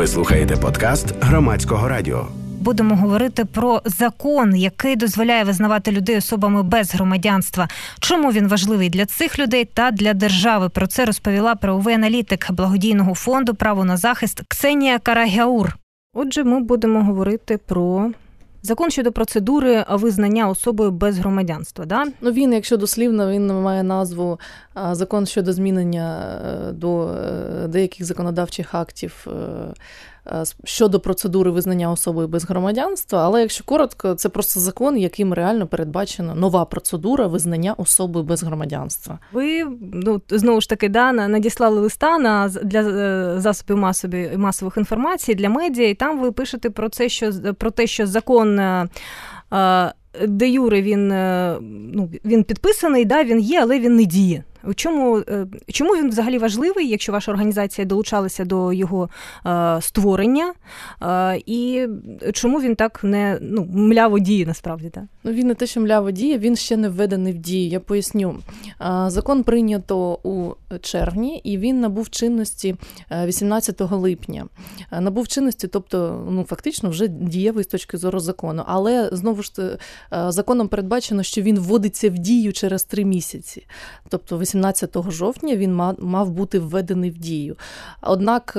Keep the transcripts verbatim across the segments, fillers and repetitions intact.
Ви слухаєте подкаст Громадського радіо. Будемо говорити про закон, який дозволяє визнавати людей особами без громадянства. Чому він важливий для цих людей та для держави? Про це розповіла правовий аналітик благодійного фонду «Право на захист» Ксенія Карагяур. Отже, ми будемо говорити про закон щодо процедури визнання особою без громадянства, да? Ну, він, якщо дослівно, він має назву «Закон щодо змінення до деяких законодавчих актів щодо процедури визнання особою без громадянства», але якщо коротко, це просто закон, яким реально передбачена нова процедура визнання особою без громадянства. Ви, ну, знову ж таки, да, надіслали листа на, для засобів масової, масових інформацій, для медіа, і там ви пишете про це, що, про те, що закон де юре він, ну, він підписаний, да, він є, але він не діє. Чому, чому він взагалі важливий, якщо ваша організація долучалася до його е, створення, е, і чому він так не, ну, мляво діє насправді? Так? Ну, він не те, що мляво діє, він ще не введений в дію. Я поясню. Закон прийнято у червні, і він набув чинності вісімнадцятого липня. Набув чинності, тобто, ну, фактично вже дієвий з точки зору закону. Але, знову ж, законом передбачено, що він вводиться в дію через три місяці. Тобто, вісімнадцятого жовтня він мав бути введений в дію. Однак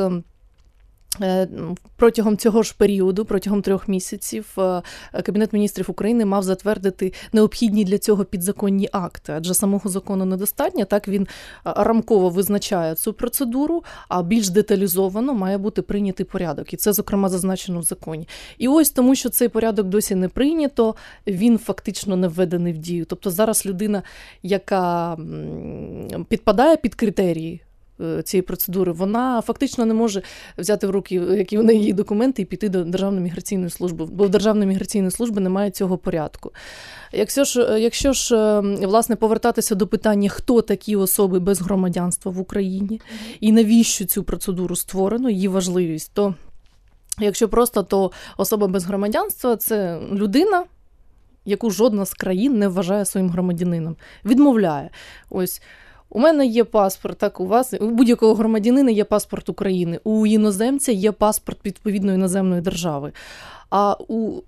протягом цього ж періоду, протягом трьох місяців, Кабінет міністрів України мав затвердити необхідні для цього підзаконні акти, адже самого закону недостатньо, так він рамково визначає цю процедуру, а більш деталізовано має бути прийнятий порядок. І це, зокрема, зазначено в законі. І ось тому, що цей порядок досі не прийнято, він фактично не введений в дію. Тобто зараз людина, яка підпадає під критерії цієї процедури, вона фактично не може взяти в руки, які в неї є документи, і піти до Державної міграційної служби, бо в Державної міграційної служби немає цього порядку. Якщо ж, якщо ж, власне, повертатися до питання, хто такі особи без громадянства в Україні, і навіщо цю процедуру створено, її важливість, то якщо просто, то особа без громадянства – це людина, яку жодна з країн не вважає своїм громадянином, відмовляє. Ось, у мене є паспорт, так, у вас, у будь-якого громадянина є паспорт України, у іноземця є паспорт відповідної іноземної держави, а у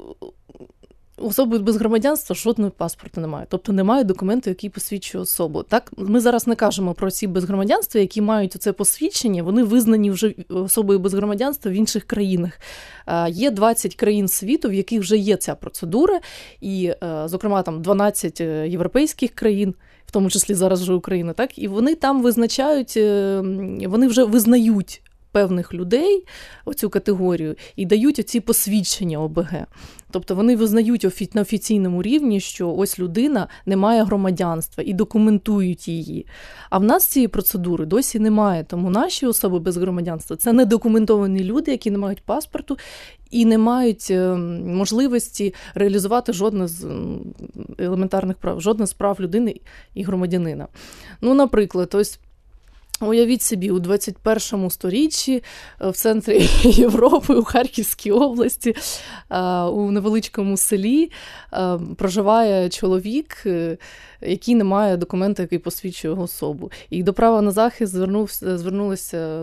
особи без громадянства жодного паспорту немає. Тобто немає документу, який посвідчує особу. Так, ми зараз не кажемо про осіб без громадянства, які мають це посвідчення, вони визнані вже особою без громадянства в інших країнах. Є двадцять країн світу, в яких вже є ця процедура, і, зокрема, там дванадцять європейських країн, в тому числі зараз вже Україна, так, і вони там визначають, вони вже визнають певних людей, оцю категорію, і дають оці посвідчення ОБГ. Тобто вони визнають на офіційному рівні, що ось людина не має громадянства, і документують її. А в нас цієї процедури досі немає, тому наші особи без громадянства – це недокументовані люди, які не мають паспорту і не мають можливості реалізувати жодне з елементарних прав, жодне з прав людини і громадянина. Ну, наприклад, ось уявіть собі, у двадцять першому сторіччі в центрі Європи, у Харківській області, у невеличкому селі проживає чоловік, який не має документа, який посвідчує його особу. І до права на захист звернувся, звернулася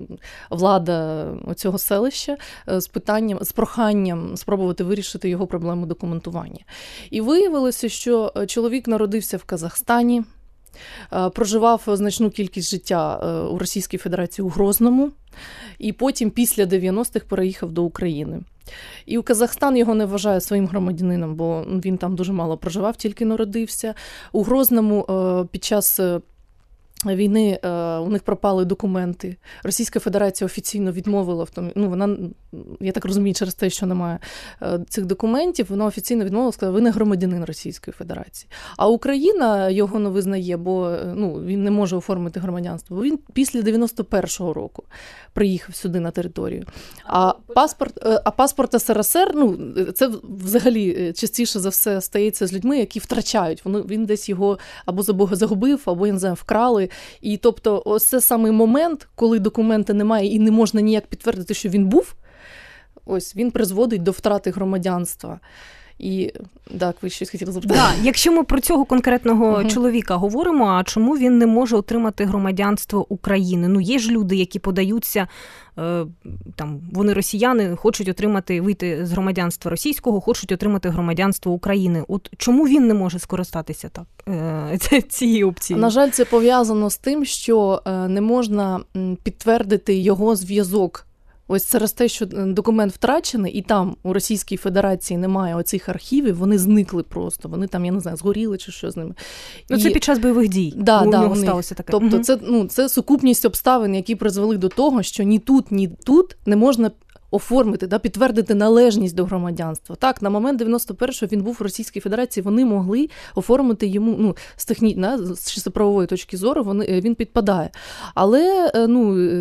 влада цього селища з питанням, з проханням спробувати вирішити його проблему документування. І виявилося, що чоловік народився в Казахстані, проживав значну кількість життя у Російській Федерації у Грозному, і потім після дев'яностих переїхав до України. І у Казахстан його не вважає своїм громадянином, бо він там дуже мало проживав, тільки народився. У Грозному під час війни у них пропали документи. Російська Федерація офіційно відмовила в тому, ну вона, я так розумію, через те, що немає цих документів, вона офіційно відмовила, сказала, ви не громадянин Російської Федерації. А Україна його не визнає, бо ну, він не може оформити громадянство, бо він після дев'яносто першого року приїхав сюди на територію. А паспорт, а паспорт ес ер ес ер, ну, це взагалі частіше за все стається з людьми, які втрачають. Він десь його або загубив, або, я не знаю, вкрали. І тобто ось це самий момент, коли документа немає і не можна ніяк підтвердити, що він був, ось він призводить до втрати громадянства. І так, ви щось хотіли запитати? Да, якщо ми про цього конкретного uh-huh. чоловіка говоримо, а чому він не може отримати громадянство України? Ну, є ж люди, які подаються, е, там, вони росіяни, хочуть отримати, вийти з громадянства російського, хочуть отримати громадянство України. От чому він не може скористатися так, е, цією опцією? На жаль, це пов'язано з тим, що не можна підтвердити його зв'язок. Ось через те, що документ втрачений, і там у Російській Федерації немає оцих архівів, вони зникли просто, вони там, я не знаю, згоріли чи що з ними. Ну, це і... під час бойових дій да, у да, нього сталося таке. Тобто угу. це, ну, це сукупність обставин, які призвели до того, що ні тут, ні тут не можна оформити, да, підтвердити належність до громадянства. Так, на момент дев'яносто першого він був в Російській Федерації, вони могли оформити йому, ну, з техні... да, з чисто правової точки зору, вони, він підпадає. Але, ну,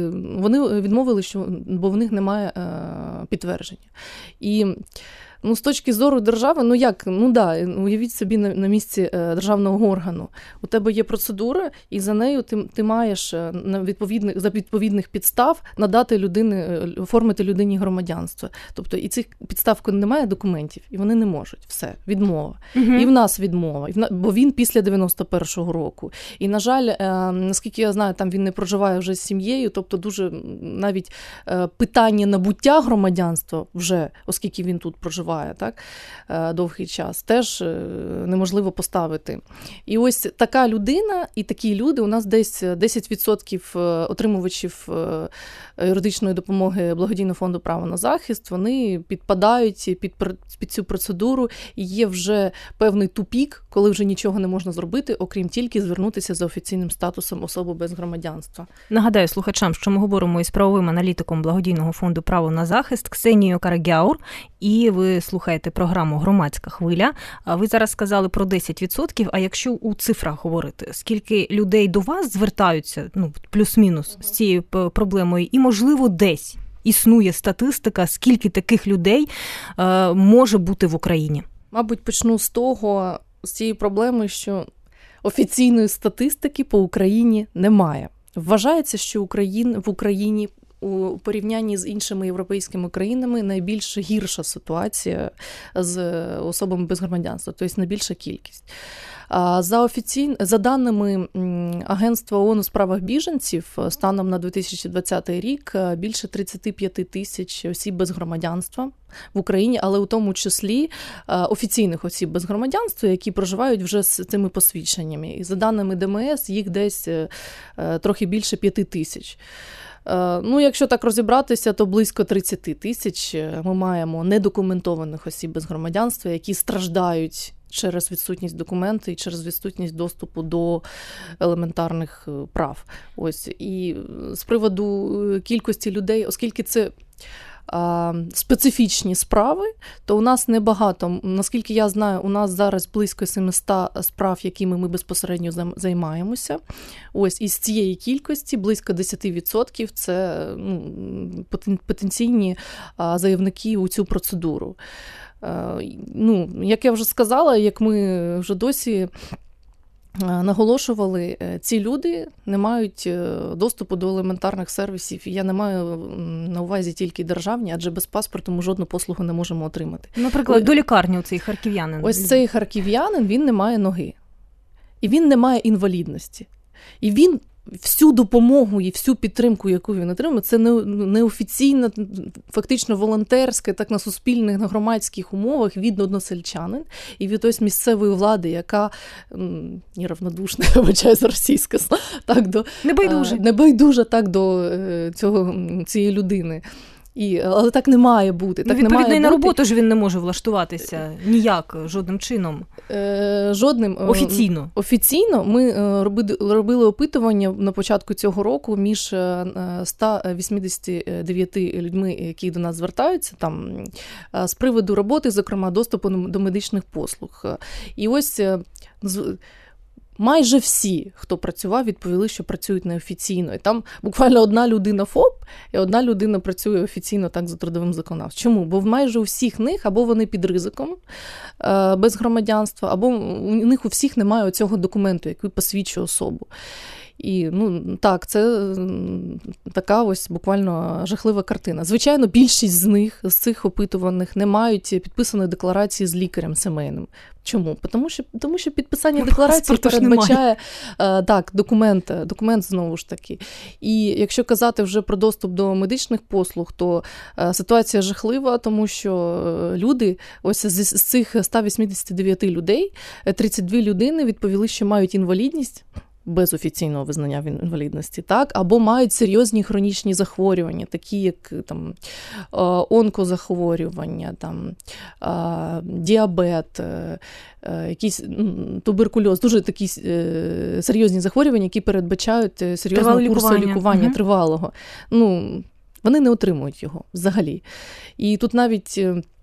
вони відмовили, що, бо в них немає е, підтвердження. І ну, з точки зору держави, ну як, ну да, уявіть собі на, на місці е, державного органу. У тебе є процедура, і за нею ти, ти маєш на відповідних, за відповідних підстав надати людини, оформити людині громадянство. Тобто і цих підстав, коли немає документів, і вони не можуть. Все, відмова. Угу. І в нас відмова, бо він після дев'яносто першого року. І, на жаль, е, наскільки я знаю, там він не проживає вже з сім'єю, тобто дуже навіть е, питання набуття громадянства вже, оскільки він тут проживає, так, довгий час, теж неможливо поставити. І ось така людина і такі люди, у нас десь десять відсотків отримувачів юридичної допомоги Благодійного фонду «Право на захист», вони підпадають під, під цю процедуру, і є вже певний тупік, коли вже нічого не можна зробити, окрім тільки звернутися за офіційним статусом особи без громадянства. Нагадаю слухачам, що ми говоримо із правовим аналітиком Благодійного фонду «Право на захист» Ксенією Карагяур, і ви слухаєте програму «Громадська хвиля». Ви зараз сказали про десять відсотків, а якщо у цифрах говорити, скільки людей до вас звертаються, ну, плюс-мінус, з цією проблемою, і, можливо, десь існує статистика, скільки таких людей е, може бути в Україні? Мабуть, почну з того, з цієї проблеми, що офіційної статистики по Україні немає. Вважається, що Україн, в Україні у порівнянні з іншими європейськими країнами найбільш гірша ситуація з особами без громадянства, тобто найбільша кількість. За, офіцій... За даними Агентства ООН у справах біженців, станом на дві тисячі двадцятий рік більше тридцять п'ять тисяч осіб без громадянства в Україні, але у тому числі офіційних осіб без громадянства, які проживають вже з цими посвідченнями. І за даними ДМС, їх десь трохи більше п'ять тисяч. Ну, якщо так розібратися, то близько тридцять тисяч ми маємо недокументованих осіб без громадянства, які страждають через відсутність документів і через відсутність доступу до елементарних прав. Ось. І з приводу кількості людей, оскільки це а, специфічні справи, то у нас небагато. Наскільки я знаю, у нас зараз близько сімсот справ, якими ми безпосередньо займаємося. Ось, із цієї кількості близько десять відсотків це, ну, потенційні а, заявники у цю процедуру. Ну, як я вже сказала, як ми вже досі наголошували, ці люди не мають доступу до елементарних сервісів. Я не маю на увазі тільки державні, адже без паспорту ми жодну послугу не можемо отримати. Наприклад, до лікарні цей харків'янин. Ось цей харків'янин, він не має ноги. І він не має інвалідності. І він всю допомогу і всю підтримку, яку він отримує, це неофіційна, фактично волонтерська, так на суспільних, на громадських умовах від односельчанин і від ось місцевої влади, яка неравнодушна, вибачаю за російське, так до небайдужа, небайдужа так до цього, цієї людини. І, але так не має бути. Так ну, відповідно, не має і на бути. роботу ж він не може влаштуватися ніяк, жодним чином. Е, жодним. Офіційно. Офіційно ми робили, робили опитування на початку цього року між ста вісімдесят дев'яти людьми, які до нас звертаються, там, з приводу роботи, зокрема, доступу до медичних послуг. І ось майже всі, хто працював, відповіли, що працюють неофіційно. І там буквально одна людина ФОП, і одна людина працює офіційно так за трудовим законодавством. Чому? Бо майже у всіх них або вони під ризиком без громадянства, або у них у всіх немає цього документу, який посвідчує особу. І, ну, так, це така ось буквально жахлива картина. Звичайно, більшість з них, з цих опитуваних, не мають підписаної декларації з лікарем сімейним. Чому? Тому що, тому що підписання декларації передбачає е, так, документ, документ знову ж таки. І якщо казати вже про доступ до медичних послуг, то е, ситуація жахлива, тому що люди, ось з, з цих ста вісімдесят дев'ять людей, тридцять дві людини відповіли, що мають інвалідність, без офіційного визнання інвалідності, так, або мають серйозні хронічні захворювання, такі як там онкозахворювання, там діабет, якийсь туберкульоз, дуже такі серйозні захворювання, які передбачають серйозного курсу лікування, угу. тривалого. Ну, вони не отримують його взагалі. І тут навіть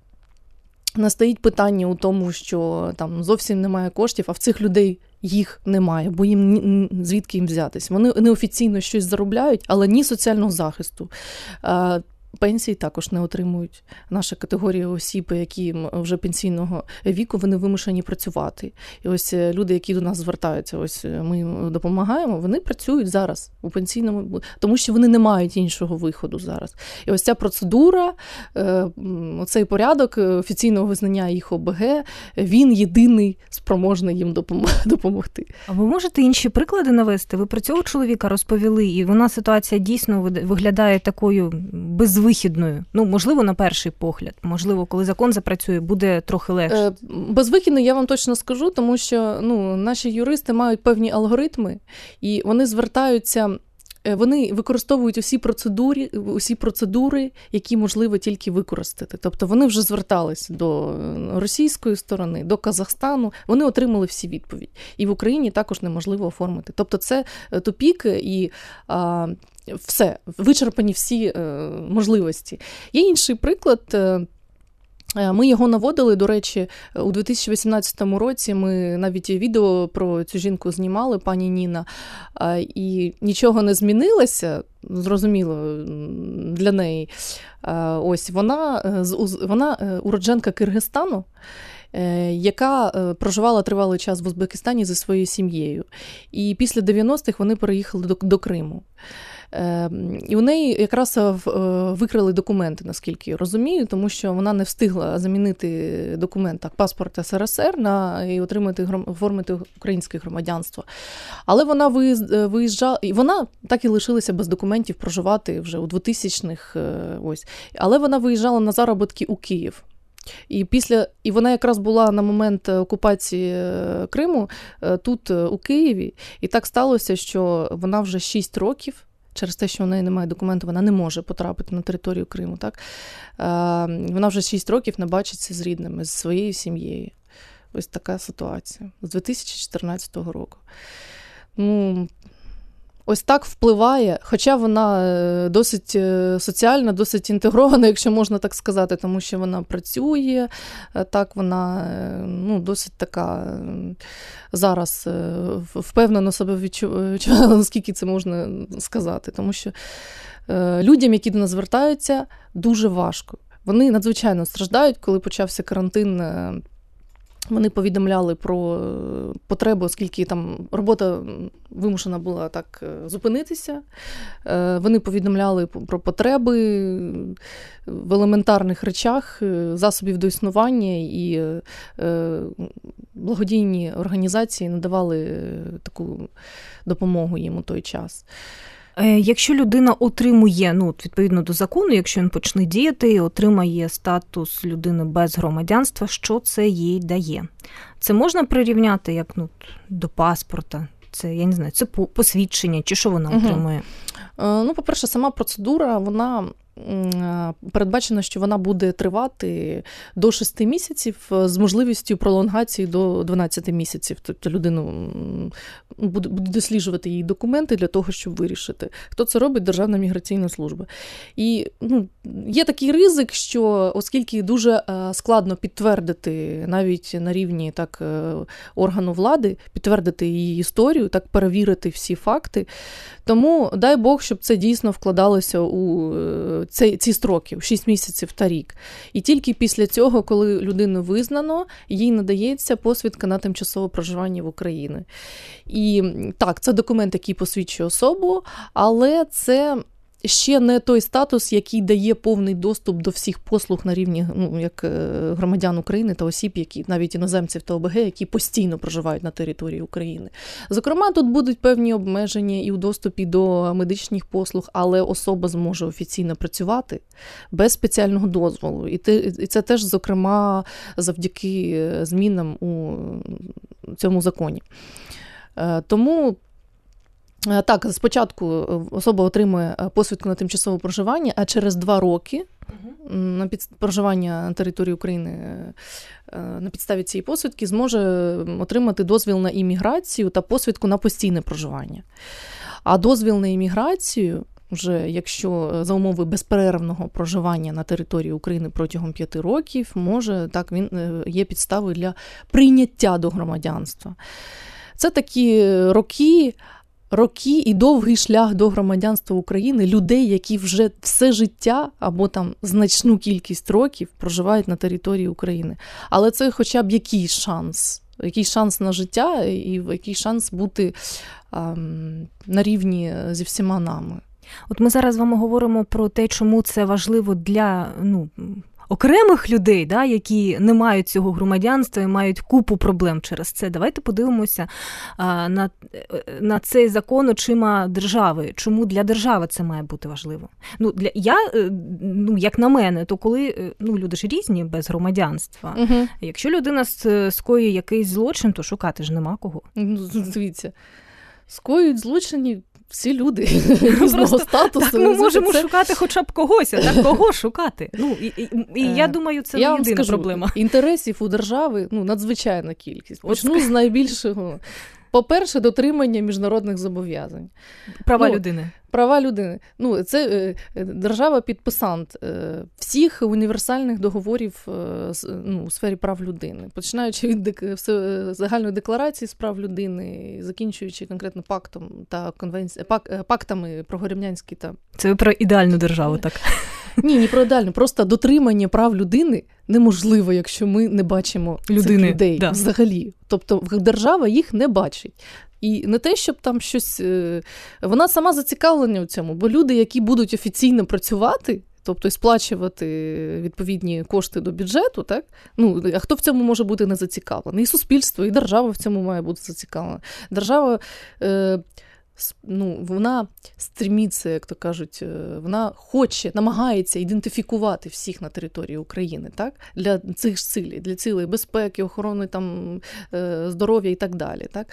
настає питання у тому, що там зовсім немає коштів, а в цих людей їх немає, бо їм звідки їм взятись. Вони неофіційно щось заробляють, але ні соціального захисту. Пенсії також не отримують. Наша категорія осіб, які вже пенсійного віку, вони вимушені працювати. І ось люди, які до нас звертаються, ось ми їм допомагаємо, вони працюють зараз у пенсійному, тому що вони не мають іншого виходу зараз. І ось ця процедура, цей порядок офіційного визнання їх ОБГ, він єдиний спроможний їм допомогти. А ви можете інші приклади навести? Ви про цього чоловіка розповіли, і вона ситуація дійсно виглядає такою безвихідною. Вихідною. Ну, можливо, на перший погляд. Можливо, коли закон запрацює, буде трохи легше. Безвихідно я вам точно скажу, тому що ну, наші юристи мають певні алгоритми, і вони звертаються, вони використовують усі процедури, усі процедури, які можливо тільки використати. Тобто вони вже звертались до російської сторони, до Казахстану, вони отримали всі відповіді. І в Україні також неможливо оформити. Тобто це тупік і а, все, вичерпані всі е, можливості. Є інший приклад. Е, Ми його наводили, до речі, у дві тисячі вісімнадцятому році ми навіть відео про цю жінку знімали, пані Ніна, і нічого не змінилося, зрозуміло, для неї. Ось вона, вона уродженка Киргизстану, яка проживала тривалий час в Узбекистані зі своєю сім'єю. І після дев'яностих вони переїхали до, до Криму. І у неї якраз викрали документи, наскільки я розумію, тому що вона не встигла замінити документ, так, паспорт ес ер ес ер на, і отримати, оформити українське громадянство. Але вона виїжджала, і вона так і лишилася без документів проживати вже у двохтисячних, ось. Але вона виїжджала на заробітки у Київ. І, після, і вона якраз була на момент окупації Криму тут, у Києві, і так сталося, що вона вже шість років, через те, що в неї немає документу, вона не може потрапити на територію Криму. Так? Вона вже шість років не бачиться з рідними, з своєю сім'єю. Ось така ситуація. З дві тисячі чотирнадцятого року. Ну, ось так впливає, хоча вона досить соціальна, досить інтегрована, якщо можна так сказати, тому що вона працює, так вона ну, досить така зараз впевнено себе відчуває, наскільки це можна сказати, тому що людям, які до нас звертаються, дуже важко. Вони надзвичайно страждають, коли почався карантин. Вони повідомляли про потребу, оскільки там робота вимушена була так зупинитися. Вони повідомляли про потреби в елементарних речах, засобів до існування, і благодійні організації надавали таку допомогу їм у той час. Якщо людина отримує, ну, відповідно до закону, якщо він почне діяти, отримає статус людини без громадянства, що це їй дає? Це можна прирівняти як ну, до паспорта? Це, я не знаю, це посвідчення, чи що вона угу. отримує? Ну, по-перше, сама процедура, вона передбачено, що вона буде тривати до шести місяців з можливістю пролонгації до дванадцяти місяців. Тобто людину буде досліджувати її документи для того, щоб вирішити. Хто це робить? Державна міграційна служба. І ну, є такий ризик, що оскільки дуже складно підтвердити навіть на рівні так, органу влади, підтвердити її історію, так перевірити всі факти, тому дай Бог, щоб це дійсно вкладалося у ці, ці строки, шість місяців та рік. І тільки після цього, коли людину визнано, їй надається посвідка на тимчасове проживання в Україні. І так, це документ, який посвідчує особу, але це ще не той статус, який дає повний доступ до всіх послуг на рівні, ну, як громадян України та осіб, які навіть іноземців та ОБГ, які постійно проживають на території України. Зокрема, тут будуть певні обмеження і у доступі до медичних послуг, але особа зможе офіційно працювати без спеціального дозволу. І це теж, зокрема, завдяки змінам у цьому законі. Тому так, спочатку особа отримує посвідку на тимчасове проживання, а через два роки uh-huh. на під... проживання на території України на підставі цієї посвідки зможе отримати дозвіл на імміграцію та посвідку на постійне проживання. А дозвіл на імміграцію, вже якщо за умови безперервного проживання на території України протягом п'яти років, може, так, він є підставою для прийняття до громадянства. Це такі роки, роки і довгий шлях до громадянства України людей, які вже все життя або там значну кількість років проживають на території України. Але це хоча б якийсь шанс, якийсь шанс на життя і якийсь шанс бути ем, на рівні зі всіма нами. От ми зараз з вами говоримо про те, чому це важливо для, ну, окремих людей, да, які не мають цього громадянства і мають купу проблем через це. Давайте подивимося а, на, на цей закон очима держави. Чому для держави це має бути важливо? Ну, для, я, ну, як на мене, то коли, ну, люди ж різні без громадянства. Угу. Якщо людина скоює якийсь злочин, то шукати ж нема кого. Ну, дивіться, скоюють злочини всі люди різного статусу. Так ми можемо це... шукати хоча б когось, а так кого шукати? Ну, і, і, і я думаю, це я не єдина скажу, проблема. Інтересів у держави, ну, надзвичайна кількість. Почну з найбільшого. По-перше, дотримання міжнародних зобов'язань. Права ну, людини. Права людини. Ну, це е, держава-підписант е, всіх універсальних договорів е, ну, у сфері прав людини. Починаючи від дек... загальної декларації з прав людини, закінчуючи конкретно пактом та конвенці... пак... пактами про Горівнянський та... Це ви про ідеальну державу, так? Ні, не про ідеальну. Просто дотримання прав людини неможливо, якщо ми не бачимо людини, цих людей да. взагалі. Тобто держава їх не бачить. І не те, щоб там щось... Вона сама зацікавлена у цьому, бо люди, які будуть офіційно працювати, тобто сплачувати відповідні кошти до бюджету, так? Ну, а хто в цьому може бути не зацікавлений? І суспільство, і держава в цьому має бути зацікавлена. Держава... Е... Ну, вона стріміться, як то кажуть, вона хоче, намагається ідентифікувати всіх на території України, так? Для цих цілей, для цілей безпеки, охорони там, здоров'я і так далі. Так?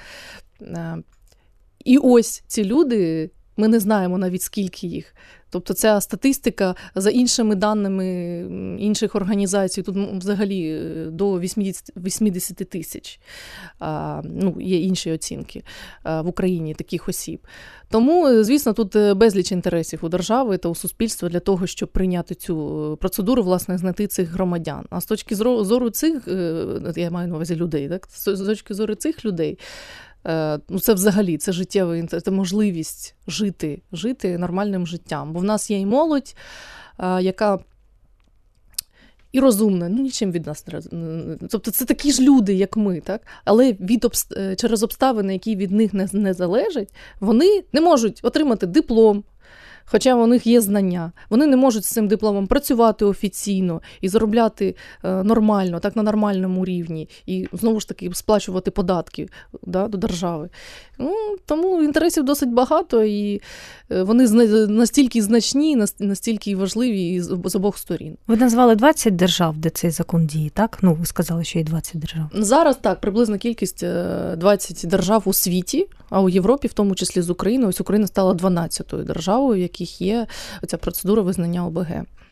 І ось ці люди, ми не знаємо навіть скільки їх. Тобто ця статистика за іншими даними інших організацій, тут взагалі до вісімдесят тисяч, ну, є інші оцінки в Україні таких осіб. Тому, звісно, тут безліч інтересів у держави та у суспільства для того, щоб прийняти цю процедуру, власне, знайти цих громадян. А з точки зору цих, я маю на увазі людей, так? З точки зору цих людей, ну, це взагалі, це життєва, це можливість жити, жити нормальним життям. Бо в нас є і молодь, яка і розумна, ну нічим від нас не... Тобто це такі ж люди, як ми, так? Але від обст... через обставини, які від них не, не залежать, вони не можуть отримати диплом, хоча у них є знання. Вони не можуть з цим дипломом працювати офіційно і заробляти е, нормально, так на нормальному рівні, і знову ж таки сплачувати податки, да, до держави. Ну, тому інтересів досить багато, і вони настільки значні, настільки важливі з, з обох сторін. Ви назвали двадцять держав, де цей закон діє, так? Ну, ви сказали, що є двадцять держав. Зараз так, приблизна кількість двадцять держав у світі, а у Європі, в тому числі з Україною, ось Україна стала дванадцятою державою, в яких є ця процедура визнання ОБГ.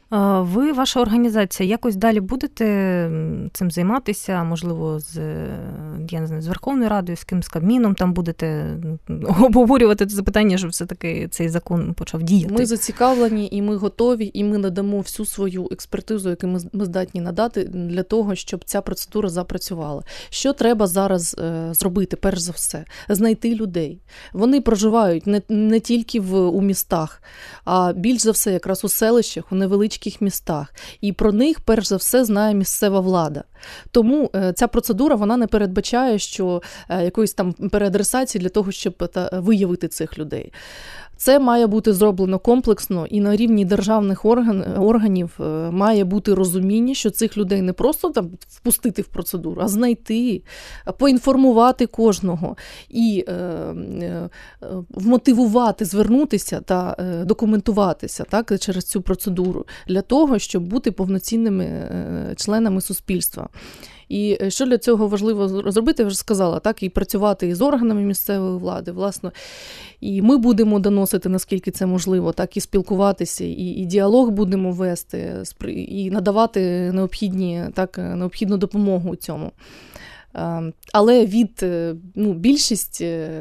Ви, ваша організація, якось далі будете цим займатися, можливо, з, я не знаю, з Верховною Радою, з ким, з Кабміном, там будете обговорювати це запитання, щоб все-таки цей закон почав діяти? Ми зацікавлені, і ми готові, і ми надамо всю свою експертизу, яку ми, ми здатні надати, для того, щоб ця процедура запрацювала. Що треба зараз е, зробити, перш за все? Знайти людей. Вони проживають не, не тільки в, у містах, а більш за все якраз у селищах, у невеличких містах. І про них, перш за все, знає місцева влада. Тому ця процедура, вона не передбачає, що якоїсь там переадресації для того, щоб та, виявити цих людей. Це має бути зроблено комплексно, і на рівні державних орган, органів має бути розуміння, що цих людей не просто там впустити в процедуру, а знайти, поінформувати кожного і е, е, вмотивувати, звернутися та е, документуватися так, через цю процедуру для того, щоб бути повноцінними е, членами суспільства. І що для цього важливо зробити, я вже сказала, так, і працювати із органами місцевої влади, власне. І ми будемо доносити, наскільки це можливо, так, і спілкуватися, і, і діалог будемо вести, і надавати необхідні, так, необхідну допомогу у цьому. Але від, ну, більшість,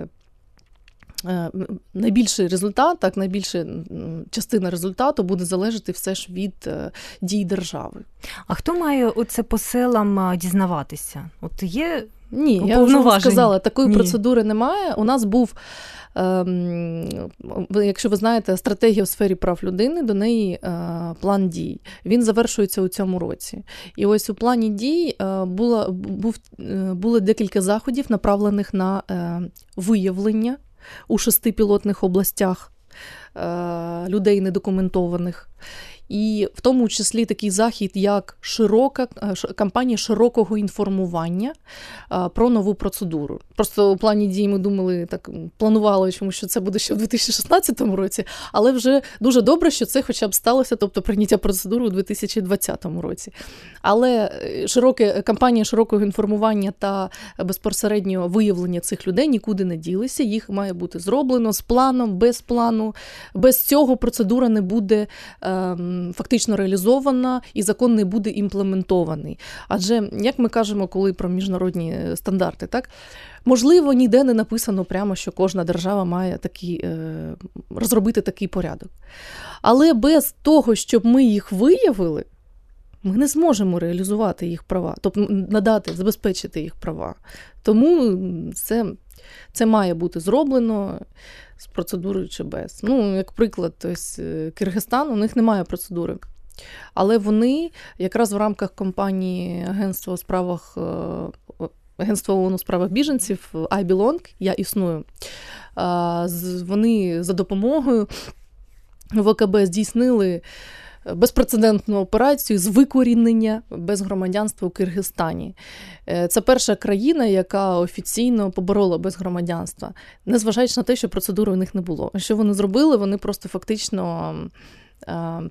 найбільший результат, так, найбільша частина результату буде залежати все ж від дій держави. А хто має оце по селам дізнаватися? От є Ні, я вже сказала, такої Ні. процедури немає. У нас був, ем, якщо ви знаєте, стратегія в сфері прав людини, до неї е, план дій. Він завершується у цьому році. І ось у плані дій е, було, був, е, було декілька заходів, направлених на е, виявлення у шести пілотних областях е, людей недокументованих. І в тому числі такий захід, як широка кампанія широкого інформування а, про нову процедуру. Просто у плані дій ми думали, так планували, чому що це буде ще в дві тисячі шістнадцятому році, але вже дуже добре, що це хоча б сталося, тобто прийняття процедури у дві тисячі двадцятому році. Але широке, кампанія широкого інформування та безпосереднього виявлення цих людей нікуди не ділися, їх має бути зроблено з планом, без плану. Без цього процедура не буде ем, фактично реалізована і закон не буде імплементований. Адже, як ми кажемо, коли про міжнародні стандарти, так, можливо, ніде не написано прямо, що кожна держава має такий, е, розробити такий порядок. Але без того, щоб ми їх виявили, ми не зможемо реалізувати їх права, тобто надати, забезпечити їх права. Тому це, це має бути зроблено з процедурою чи без. Ну, як приклад, ось Киргизстан, у них немає процедури. Але вони якраз в рамках кампанії Агентства у справах, Агентства ООН у справах біженців I Belong, я існую, вони за допомогою ВКБ здійснили безпрецедентну операцію з викорінення безгромадянства у Киргизстані. Це перша країна, яка офіційно поборола безгромадянства, незважаючи на те, що процедури у них не було. Що вони зробили? Вони просто фактично а,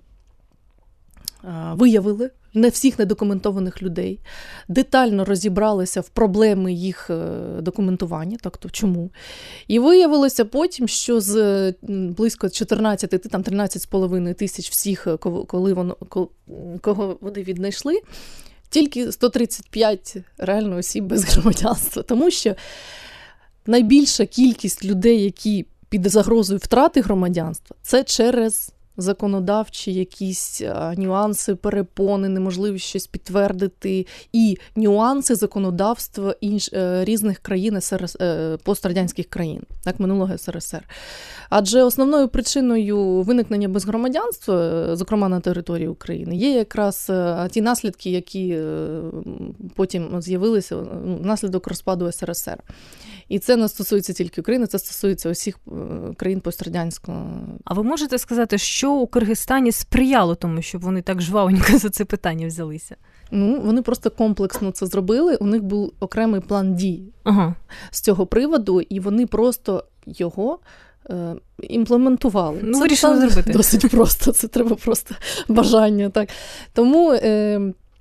а, виявили не всіх недокументованих людей, детально розібралися в проблеми їх документування, тобто чому. І виявилося потім, що з близько чотирнадцять, там тринадцять з половиною тисяч всіх, коли воно, кого вони віднайшли, тільки сто тридцять п'ять реально осіб без громадянства. Тому що найбільша кількість людей, які під загрозою втрати громадянства, це через законодавчі якісь нюанси, перепони, неможливість щось підтвердити, і нюанси законодавства інш, різних країн, пострадянських країн, так, минулого ес ер ес ер. Адже основною причиною виникнення безгромадянства, зокрема на території України, є якраз ті наслідки, які потім з'явилися внаслідок розпаду ес ер ес ер. І це не стосується тільки України, це стосується усіх країн пострадянського. А ви можете сказати, що у Киргизстані сприяло тому, щоб вони так жвавенько за це питання взялися? Ну, вони просто комплексно це зробили. У них був окремий план дій ага. з цього приводу, і вони просто його е, імплементували. Ну, вирішили зробити. Досить просто, це треба просто бажання. Так. Тому е,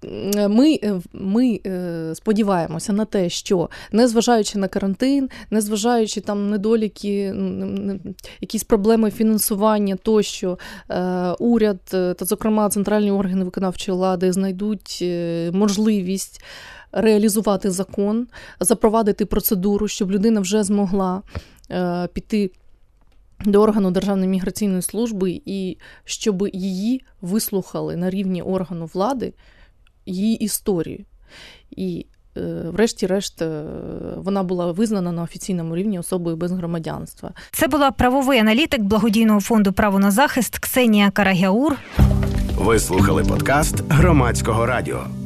ми, ми сподіваємося на те, що незважаючи на карантин, незважаючи там недоліки, якісь проблеми фінансування тощо, уряд та, зокрема, центральні органи виконавчої влади знайдуть можливість реалізувати закон, запровадити процедуру, щоб людина вже змогла піти до органу Державної міграційної служби і щоб її вислухали на рівні органу влади, її історію. І врешті-решт вона була визнана на офіційному рівні особою без громадянства. Це була правовий аналітик благодійного фонду «Право на захист» Ксенія Карагяур. Ви слухали подкаст Громадського радіо.